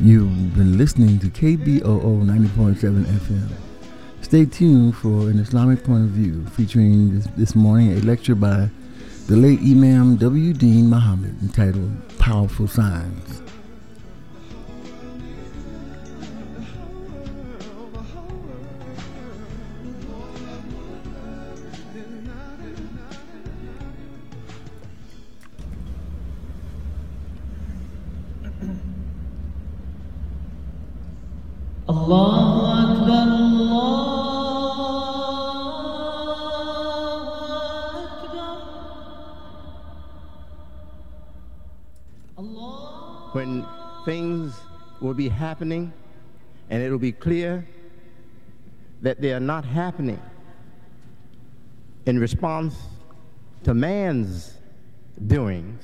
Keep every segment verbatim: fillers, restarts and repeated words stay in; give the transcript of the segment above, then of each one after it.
You've been listening to K B O O ninety point seven F M. Stay tuned for an Islamic point of view, featuring this, this morning a lecture by the late Imam W. Dean Muhammad entitled Powerful Signs. Allahu Akbar, Allahu Akbar. When things will be happening and it will be clear that they are not happening in response to man's doings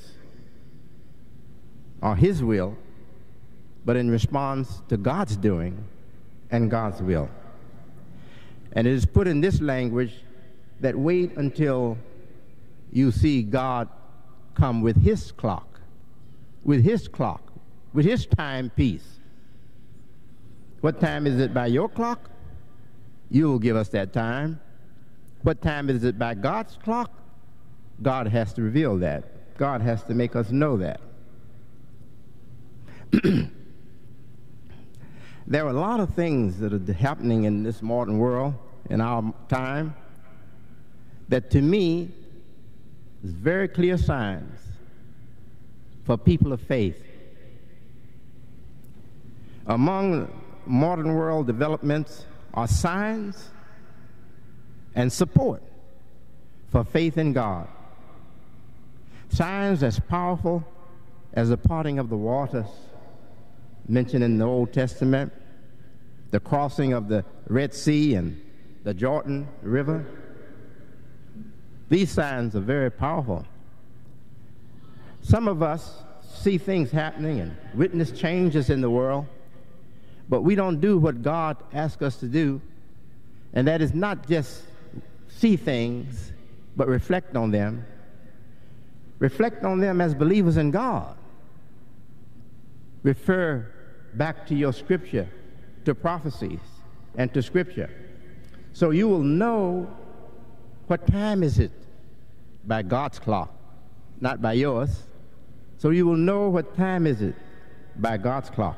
or his will, but in response to God's doing and God's will. And it is put in this language that wait until you see God come with his clock, with his clock, with his timepiece. What time is it by your clock? You will give us that time. What time is it by God's clock? God has to reveal that. God has to make us know that. There are a lot of things that are happening in this modern world, in our time, that to me is very clear signs for people of faith. Among modern world developments are signs and support for faith in God. Signs as powerful as the parting of the waters mentioned in the Old Testament, the crossing of the Red Sea and the Jordan River. These signs are very powerful. Some of us see things happening and witness changes in the world, but we don't do what God asks us to do, and that is not just see things, but reflect on them. Reflect on them as believers in God. Refer back to your scripture, to prophecies, and to scripture. So you will know what time is it by God's clock, not by yours. So you will know what time is it by God's clock.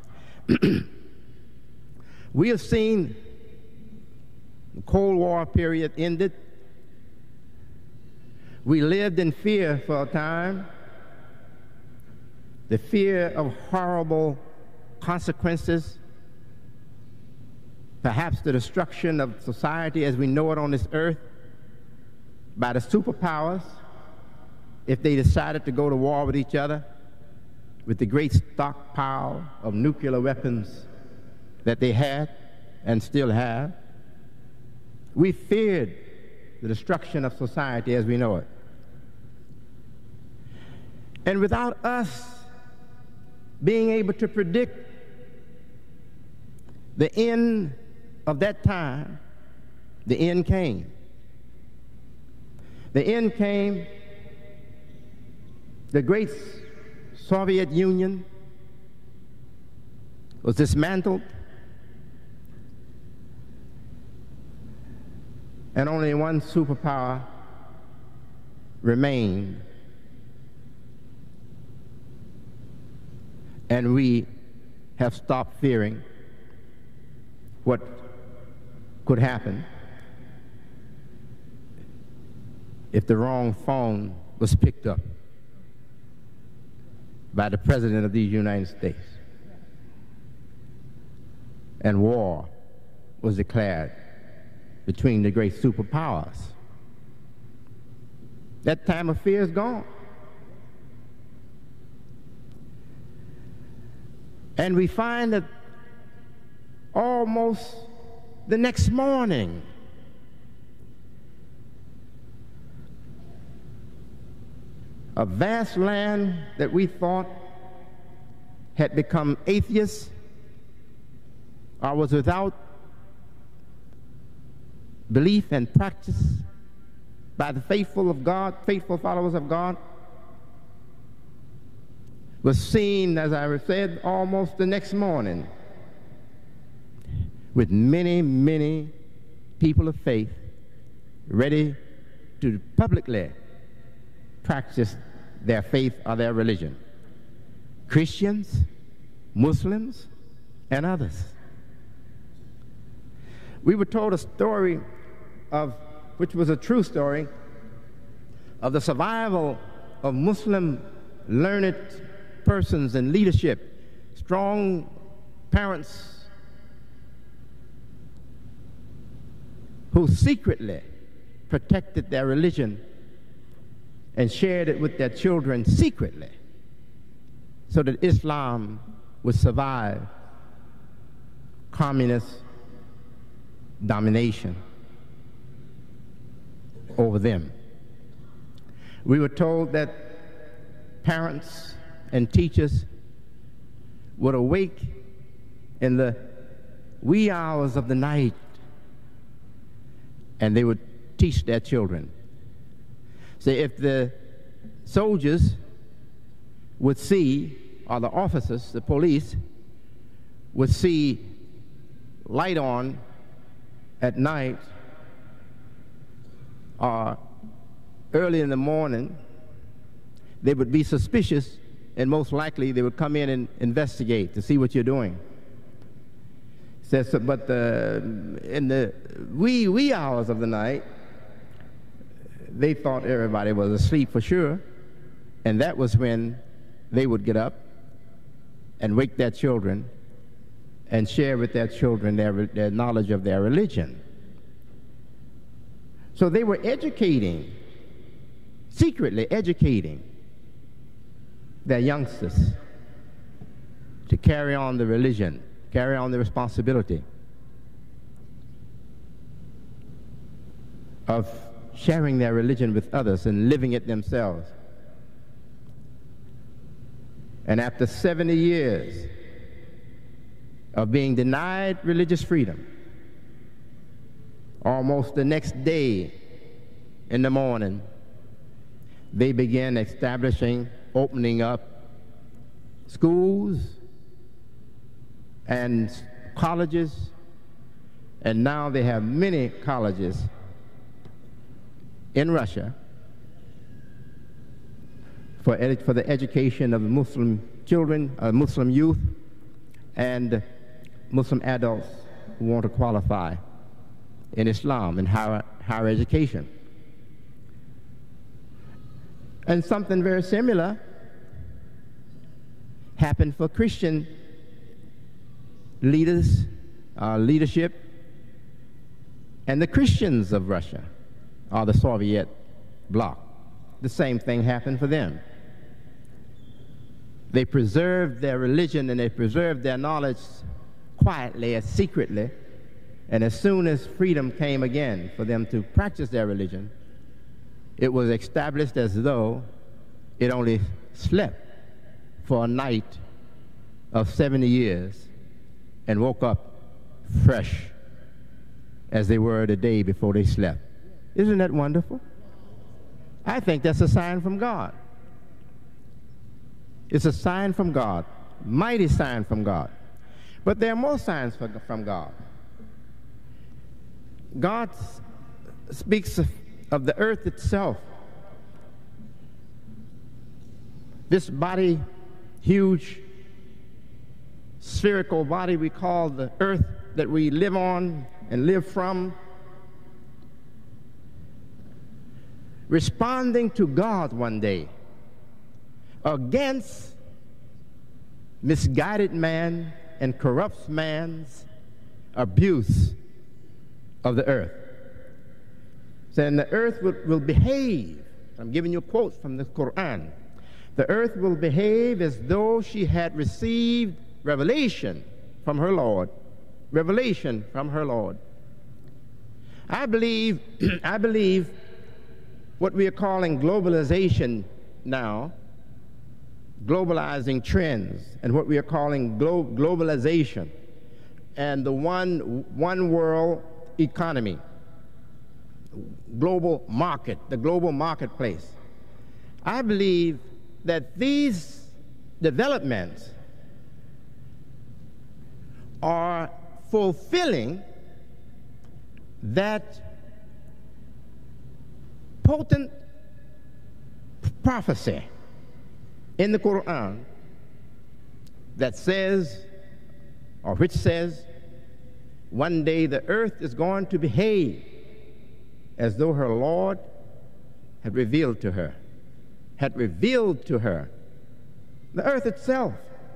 We have seen the Cold War period ended. We lived in fear for a time. The fear of horrible consequences, perhaps the destruction of society as we know it on this earth by the superpowers if they decided to go to war with each other with the great stockpile of nuclear weapons that they had and still have. We feared the destruction of society as we know it. And without us being able to predict the end of that time, the end came. The end came. The great Soviet Union was dismantled, and only one superpower remained. And we have stopped fearing what could happen if the wrong phone was picked up by the President of the United States and war was declared between the great superpowers. That time of fear is gone. And we find that almost the next morning, a vast land that we thought had become atheist or was without belief and practice by the faithful of God, faithful followers of God, was seen, as I said, almost the next morning with many, many people of faith ready to publicly practice their faith or their religion. Christians, Muslims, and others. We were told a story of, which was a true story, of the survival of Muslim learned persons in leadership, strong parents who secretly protected their religion and shared it with their children secretly so that Islam would survive communist domination over them. We were told that parents and teachers would awake in the wee hours of the night and they would teach their children. So if the soldiers would see, or the officers, the police, would see light on at night or early in the morning, they would be suspicious, and most likely they would come in and investigate to see what you're doing. Says, but the, in the wee, wee hours of the night, they thought everybody was asleep for sure, and that was when they would get up and wake their children and share with their children their, their knowledge of their religion. So they were educating, secretly educating their youngsters to carry on the religion, carry on the responsibility of sharing their religion with others and living it themselves. And after seventy years of being denied religious freedom, almost the next day in the morning, they began establishing, opening up schools and colleges, and now they have many colleges in Russia for, ed for the education of Muslim children, uh, Muslim youth, and Muslim adults who want to qualify in Islam and higher, higher education. And something very similar happened for Christian leaders, uh, leadership, and the Christians of Russia, or the Soviet bloc. The same thing happened for them. They preserved their religion and they preserved their knowledge quietly and secretly, and as soon as freedom came again for them to practice their religion, it was established as though it only slept for a night of seventy years and woke up fresh as they were the day before they slept. Isn't that wonderful? I think that's a sign from God. It's a sign from God, mighty sign from God. But there are more signs for, from God. God speaks of, of the earth itself. This body, huge spherical body we call the earth that we live on and live from, responding to God one day against misguided man and corrupt man's abuse of the earth. Saying the earth will, will behave. I'm giving you quotes from the Quran. The earth will behave as though she had received revelation from her Lord. Revelation from her Lord. I believe, I believe what we are calling globalization now, globalizing trends, and what we are calling glo globalization, and the one, one world economy, global market, the global marketplace. I believe that these developments are fulfilling that potent prophecy in the Quran that says, or which says, one day the earth is going to behave as though her Lord had revealed to her, had revealed to her the earth itself.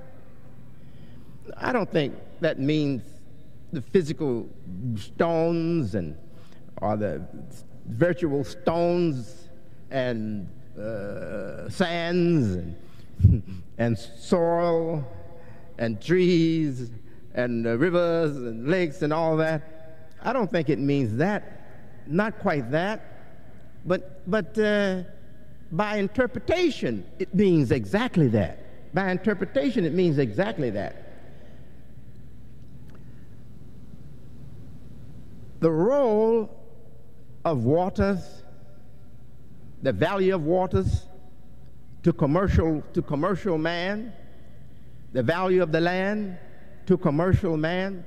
I don't think that means the physical stones and or the virtual stones and uh, sands and, and soil and trees and uh, rivers and lakes and all that. I don't think it means that, not quite that, but, but uh, by interpretation, it means exactly that. By interpretation, it means exactly that. The role of waters, the value of waters to commercial, to commercial man, the value of the land to commercial man,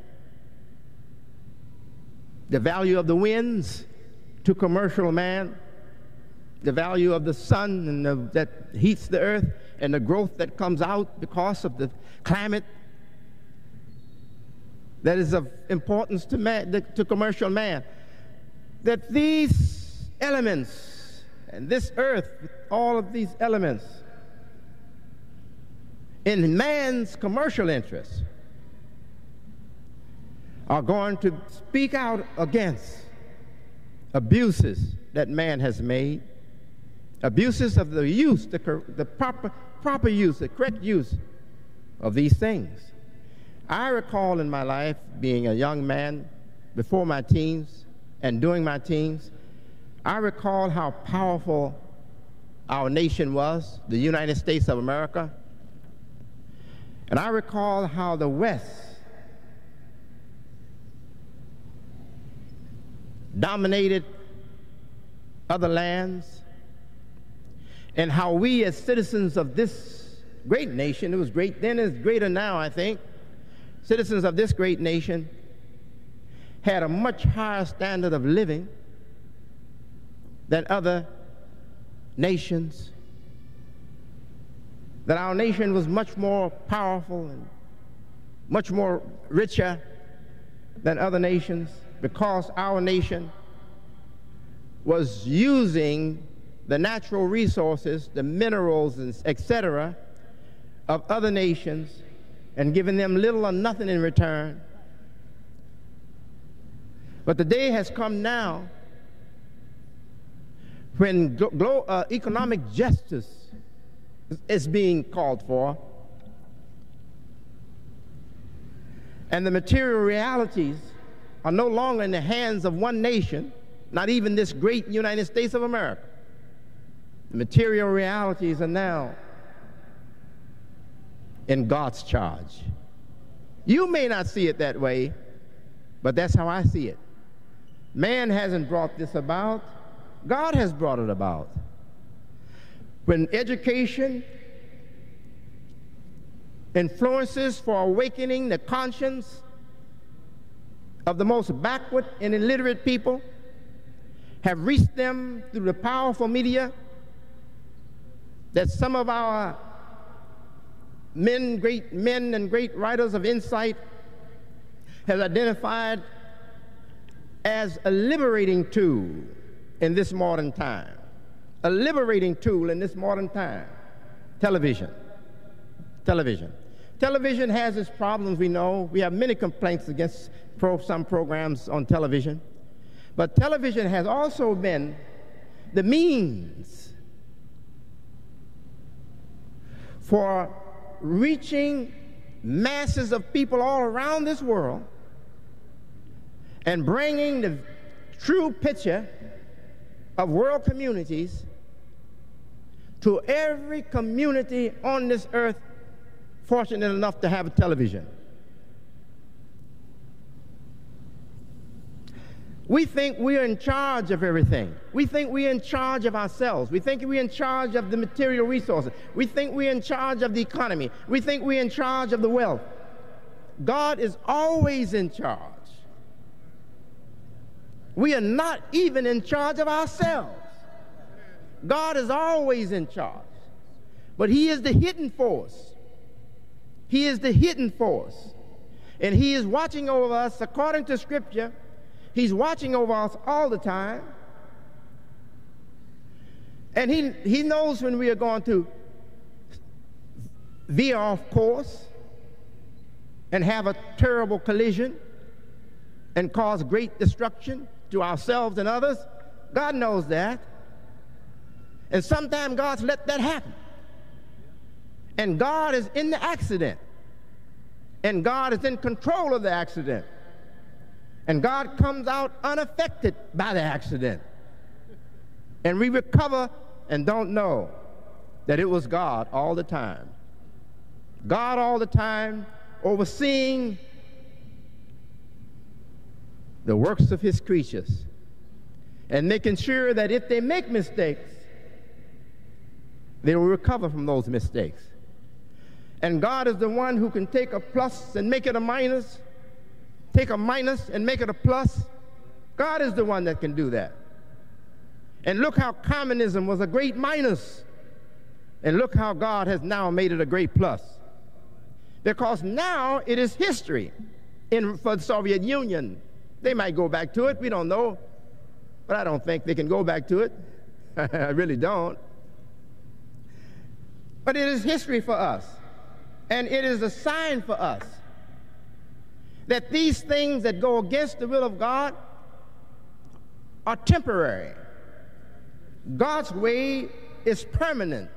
the value of the winds to commercial man, the value of the sun and the, that heats the earth, and the growth that comes out because of the climate that is of importance to man, to commercial man. That these elements and this earth, all of these elements, in man's commercial interests, are going to speak out against abuses that man has made, abuses of the use, the, the proper, proper use, the correct use of these things. I recall in my life being a young man before my teens and during my teens, I recall how powerful our nation was, the United States of America. And I recall how the West dominated other lands, and how we as citizens of this great nation, it was great then, it's greater now, I think, citizens of this great nation had a much higher standard of living than other nations, that our nation was much more powerful and much more richer than other nations, because our nation was using the natural resources, the minerals, and et cetera, of other nations and giving them little or nothing in return. But the day has come now when glo uh, economic justice is being called for, and the material realities are no longer in the hands of one nation, not even this great United States of America. The material realities are now in God's charge. You may not see it that way, but that's how I see it. Man hasn't brought this about. God has brought it about. When education influences for awakening the conscience of the most backward and illiterate people have reached them through the powerful media that some of our men, great men and great writers of insight have identified as a liberating tool in this modern time. A liberating tool in this modern time. Television. Television. Television has its problems, we know. We have many complaints against pro some programs on television. But television has also been the means for reaching masses of people all around this world and bringing the true picture of world communities to every community on this earth fortunate enough to have a television. We think we're in charge of everything. We think we're in charge of ourselves. We think we're in charge of the material resources. We think we're in charge of the economy. We think we're in charge of the wealth. God is always in charge. We are not even in charge of ourselves. God is always in charge. But he is the hidden force. He is the hidden force. And he is watching over us according to Scripture. He's watching over us all the time. And he, he knows when we are going to veer off course and have a terrible collision and cause great destruction to ourselves and others. God knows that. And sometimes God's let that happen. And God is in the accident. And God is in control of the accident. And God comes out unaffected by the accident. And we recover and don't know that it was God all the time. God all the time overseeing the works of his creatures and making sure that if they make mistakes, they will recover from those mistakes. And God is the one who can take a plus and make it a minus, take a minus and make it a plus. God is the one that can do that. And look how communism was a great minus. And look how God has now made it a great plus. Because now it is history in, for the Soviet Union. They might go back to it, we don't know. But I don't think they can go back to it. I really don't. But it is history for us. And it is a sign for us that these things that go against the will of God are temporary. God's way is permanent.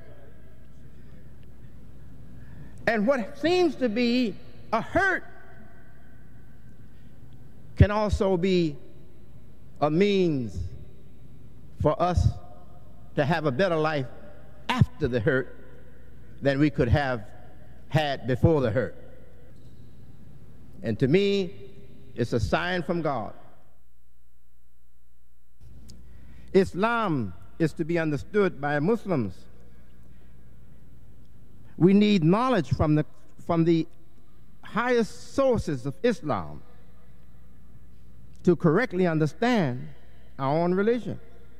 And what seems to be a hurt can also be a means for us to have a better life after the hurt than we could have had before the hurt. And to me, it's a sign from God. Islam is to be understood by Muslims. We need knowledge from the, from the highest sources of Islam to correctly understand our own religion,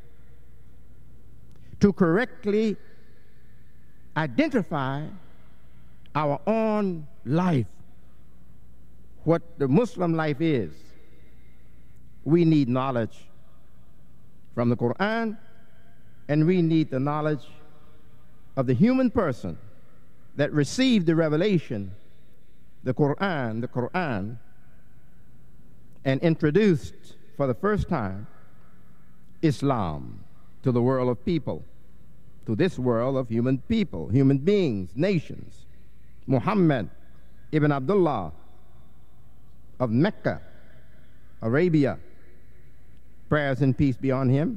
to correctly identify our own life, what the Muslim life is. We need knowledge from the Quran, and we need the knowledge of the human person that received the revelation, the Quran, the Quran, and introduced for the first time Islam to the world of people, to this world of human people, human beings, nations. Muhammad ibn Abdullah of Mecca, Arabia, prayers and peace be on him.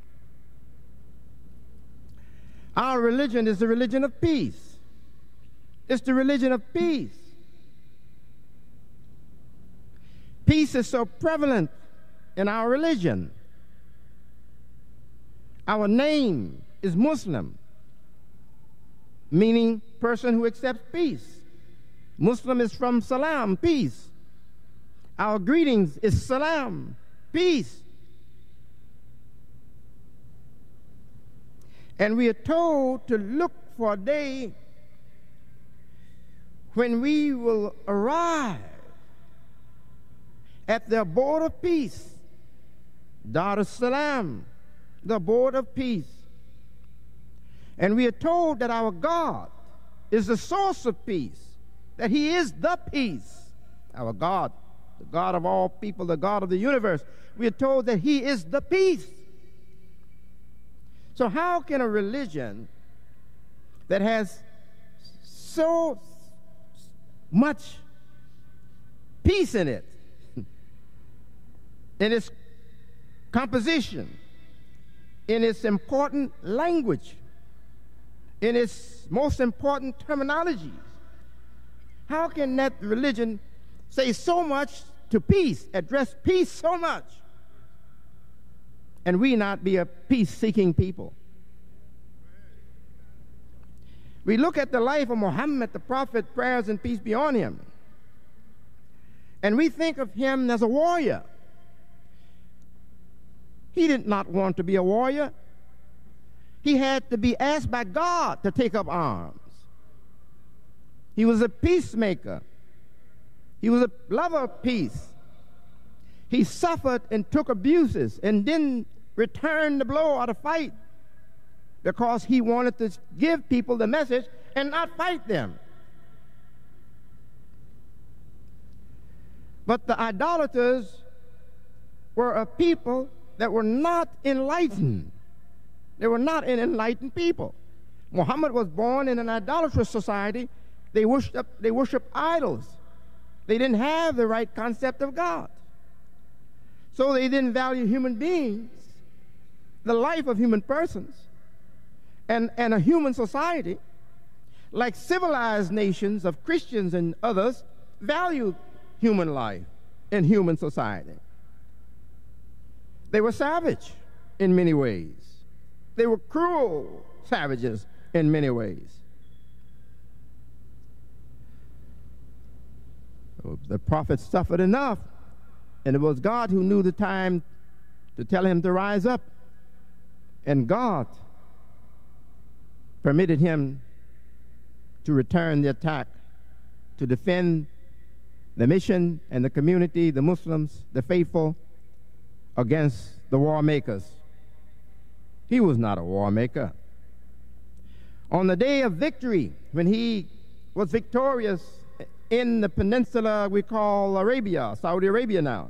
Our religion is the religion of peace. It's the religion of peace. Peace is so prevalent in our religion. Our name is Muslim, meaning person who accepts peace. Muslim is from salam, peace. Our greetings is salam, peace. And we are told to look for a day when we will arrive at the abode of peace, Dar es Salaam, the abode of peace. And we are told that our God is the source of peace, that he is the peace. Our God, the God of all people, the God of the universe. We are told that he is the peace. So how can a religion that has so much peace in it, in its composition, in its important language, in its most important terminologies, how can that religion say so much to peace, address peace so much, and we not be a peace-seeking people. We look at the life of Muhammad, the prophet, prayers and peace be on him, and we think of him as a warrior. He did not want to be a warrior. He had to be asked by God to take up arms. He was a peacemaker. He was a lover of peace. He suffered and took abuses and didn't return the blow or the fight because he wanted to give people the message and not fight them. But the idolaters were a people that were not enlightened. They were not an enlightened people. Muhammad was born in an idolatrous society. They worshiped, they worshiped idols. They didn't have the right concept of God. So they didn't value human beings, the life of human persons, and, and a human society, like civilized nations of Christians and others, value human life and human society. They were savage in many ways. They were cruel savages in many ways. The prophet suffered enough, and it was God who knew the time to tell him to rise up. And God permitted him to return the attack, to defend the mission and the community, the Muslims, the faithful, against the war makers. He was not a war maker. On the day of victory, when he was victorious in the peninsula we call Arabia, Saudi Arabia now,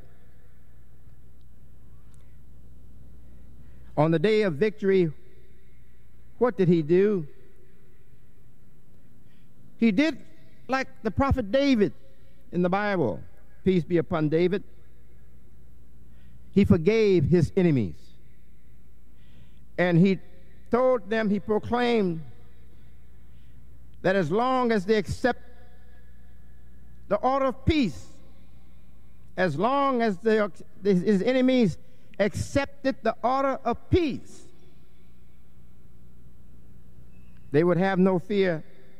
on the day of victory, what did he do? He did like the prophet David in the Bible, peace be upon David. He forgave his enemies. And he told them, he proclaimed that as long as they accept the order of peace, as long as they, his enemies accepted the order of peace, they would have no fear.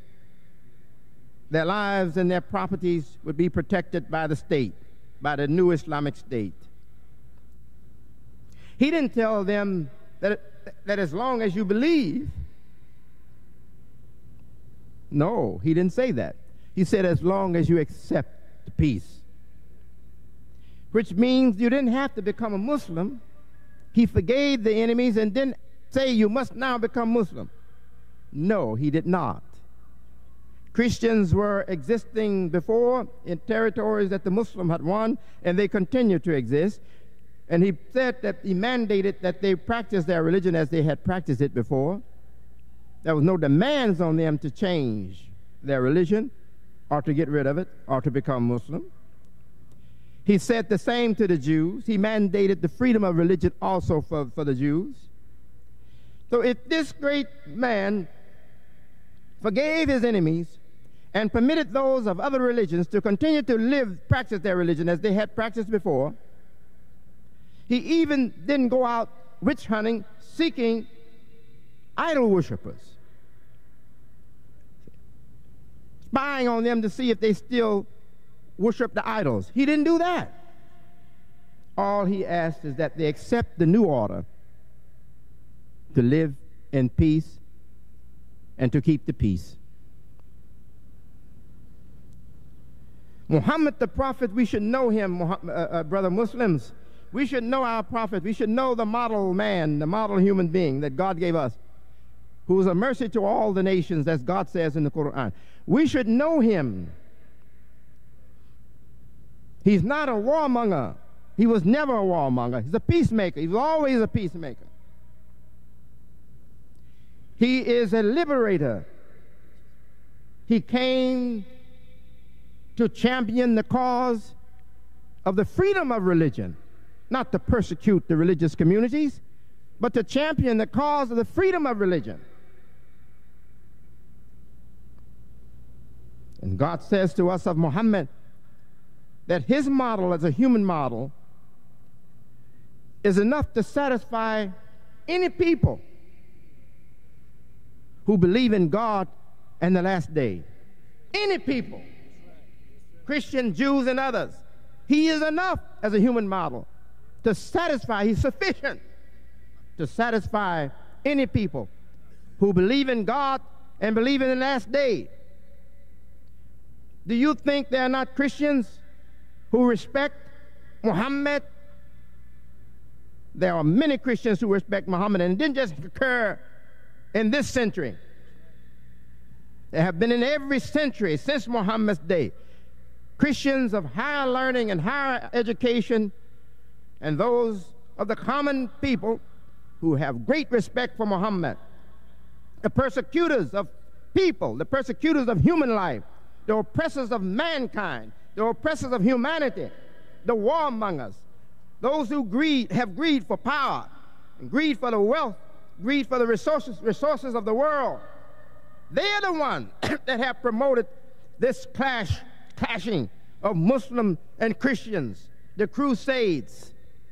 Their lives and their properties would be protected by the state, by the new Islamic State. He didn't tell them that, that as long as you believe. No, he didn't say that. He said as long as you accept the peace, which means you didn't have to become a Muslim. He forgave the enemies and didn't say you must now become Muslim. No, he did not. Christians were existing before in territories that the Muslim had won, and they continue to exist. And he said that he mandated that they practice their religion as they had practiced it before. There was no demands on them to change their religion or to get rid of it or to become Muslim. He said the same to the Jews. He mandated the freedom of religion also for, for the Jews. So if this great man forgave his enemies and permitted those of other religions to continue to live, practice their religion as they had practiced before, he even didn't go out witch hunting, seeking idol worshipers, spying on them to see if they still worship the idols. He didn't do that. All he asked is that they accept the new order to live in peace and to keep the peace. Muhammad the prophet, we should know him, uh, uh, brother Muslims. We should know our prophet. We should know the model man, the model human being that God gave us, who is a mercy to all the nations, as God says in the Quran. We should know him. He's not a warmonger. He was never a warmonger. He's a peacemaker. He was always a peacemaker. He is a liberator. He came to champion the cause of the freedom of religion, not to persecute the religious communities, but to champion the cause of the freedom of religion. And God says to us of Muhammad that his model as a human model is enough to satisfy any people who believe in God and the last day. Any people, Christian, Jews, and others. He is enough as a human model to satisfy, he's sufficient to satisfy any people who believe in God and believe in the last day. Do you think there are not Christians who respect Muhammad? There are many Christians who respect Muhammad, and it didn't just occur in this century. There have been in every century since Muhammad's day Christians of higher learning and higher education, and those of the common people who have great respect for Muhammad. The persecutors of people, the persecutors of human life, the oppressors of mankind, the oppressors of humanity, the warmongers, those who greed, have greed for power, and greed for the wealth, greed for the resources, resources of the world. They're the ones that have promoted this clash, clashing of Muslim and Christians, the Crusades,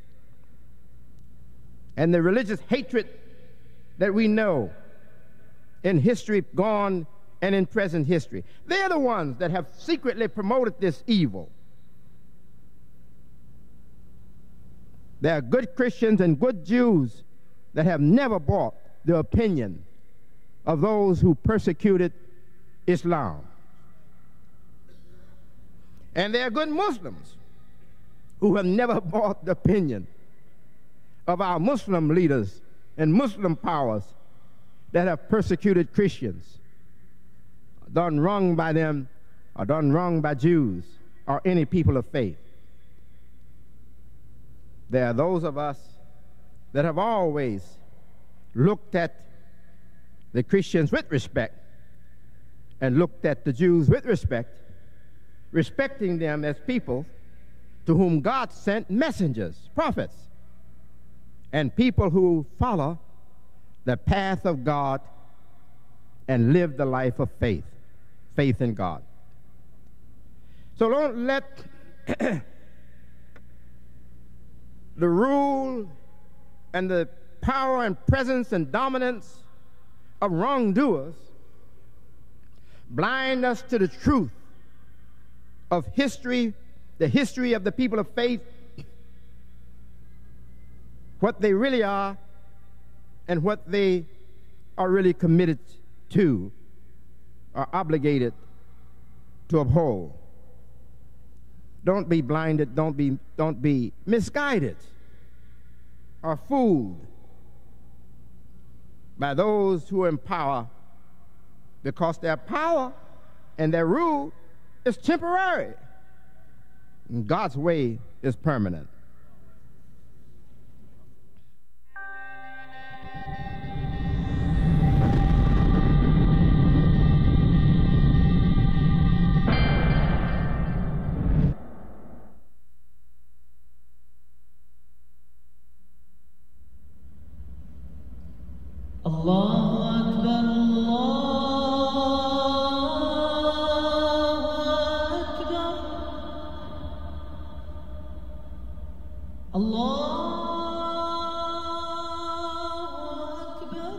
and the religious hatred that we know in history gone and in present history. They're the ones that have secretly promoted this evil. There are good Christians and good Jews that have never bought the opinion of those who persecuted Islam. And there are good Muslims who have never bought the opinion of our Muslim leaders and Muslim powers that have persecuted Christians, done wrong by them, or done wrong by Jews, or any people of faith. There are those of us that have always looked at the Christians with respect and looked at the Jews with respect, respecting them as people to whom God sent messengers, prophets, and people who follow the path of God and live the life of faith, faith in God. So don't let the rule and the power and presence and dominance of wrongdoers blind us to the truth of history, the history of the people of faith, what they really are, and what they are really committed to, are obligated to uphold. Don't be blinded, don't be, don't be misguided or fooled by those who are in power, because their power and their rule is temporary. And God's way is permanent. Allahu Akbar, Allahu Akbar, Allahu Akbar,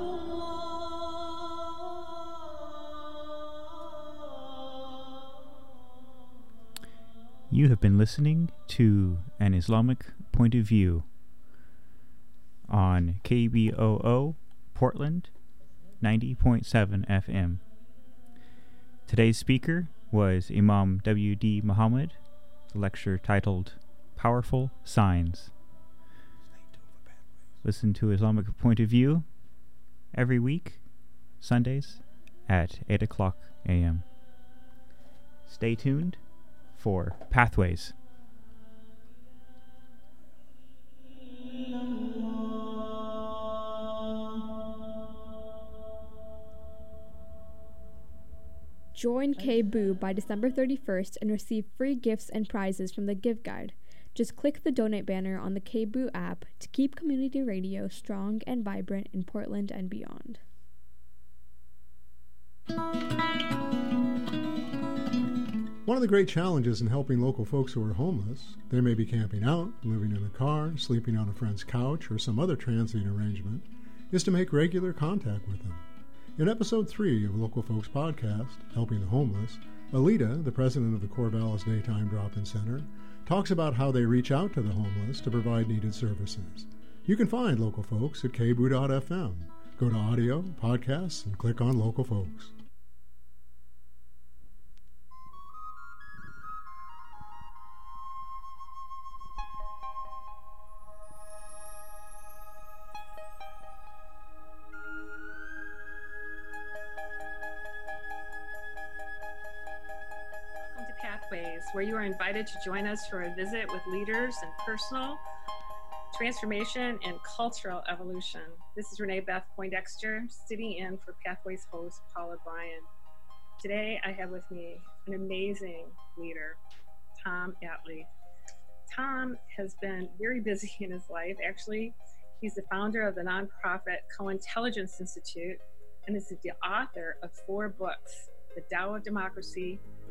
Allah. You have been listening to An Islamic Point of View on K B O O Portland ninety point seven F M. Today's speaker was Imam W D Muhammad, the lecture titled Powerful Signs. Listen to Islamic Point of View every week, Sundays at eight o'clock a m Stay tuned for Pathways. Join K B O O by December thirty-first and receive free gifts and prizes from the Give Guide. Just click the donate banner on the K B O O app to keep community radio strong and vibrant in Portland and beyond. One of the great challenges in helping local folks who are homeless, they may be camping out, living in a car, sleeping on a friend's couch, or some other transient arrangement, is to make regular contact with them. In episode three of Local Folks Podcast, Helping the Homeless, Alita, the president of the Corvallis Daytime Drop-In Center, talks about how they reach out to the homeless to provide needed services. You can find Local Folks at k b o o dot f m. Go to audio, podcasts, and click on Local Folks. Pathways, where you are invited to join us for a visit with leaders in personal transformation and cultural evolution. This is Renee Beth Poindexter, sitting in for Pathways host Paula Bryan. Today I have with me an amazing leader, Tom Atlee. Tom has been very busy in his life. Actually, he's the founder of the nonprofit Co-Intelligence Institute and is the author of four books: The Tao of Democracy,